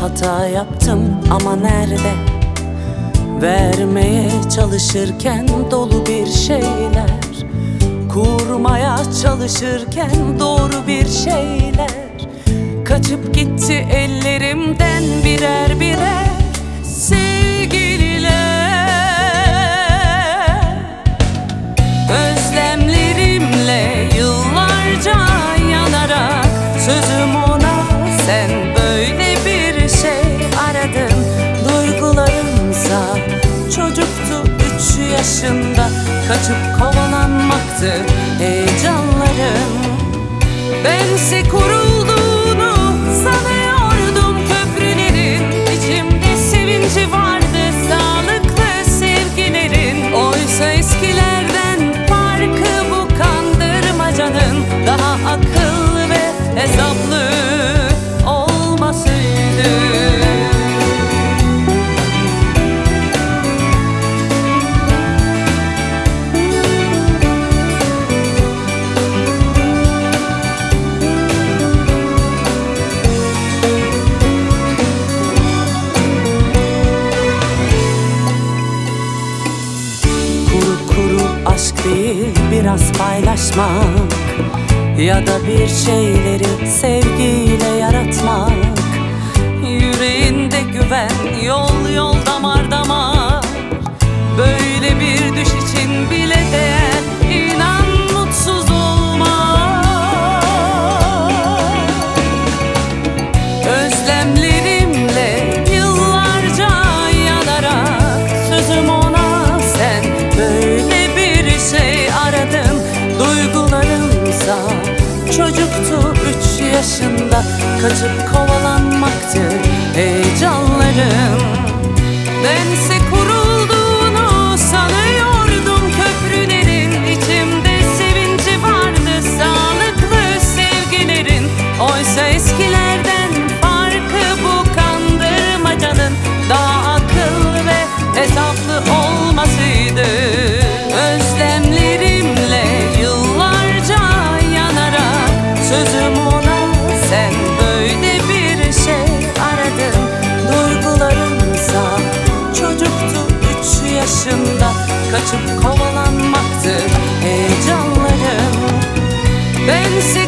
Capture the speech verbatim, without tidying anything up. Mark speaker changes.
Speaker 1: hata yaptım ama nerede? Vermeye çalışırken dolu bir şeyler, kurmaya çalışırken doğru bir şeyler kaçıp gitti ellerimden birer birer sevgililer. Özlemlerimle yıllarca yanarak sözüm ona, sen böyle bir şey aradın. Duygularımsa çocuktu üç yaşında, kaçıp kovalanmaktı heyecanlarım. Bense kurulduğunu sanıyordum köprülerin, içimde sevinci vardı sağlıklı sevgilerin. Oysa eskilerden farkı bu kandırmacanın, daha akıllı ve hesaplı olmasıydı. Aşk değil biraz paylaşmak, ya da bir şeyleri sevgiyle yaratmak. Yüreğinde güven, yol yol damar damar. Böyle bir düş için bile değer, inan mutsuz olma. Özlemlerimle yıllarca yanarak sözüm ona, sen böyle şey aradım. Duygularımsa çocuktu üç yaşında, kaçıp kovalanmaktı heyecanlarım. Bense kurulduğunu sanıyordum köprülerin, içimde sevinci vardı sağlıklı sevgilerin. Oysa eskilerden farkı bu kandırmacanın, daha akıllı ve hesaplı olmasıydı. Özlemlerimle yıllarca yanarak sözüm ona, sen böyle bir şey aradın. Duygularımsa çocuktu üç yaşında, kaçıp kovalanmaktı heyecanlarım. Bense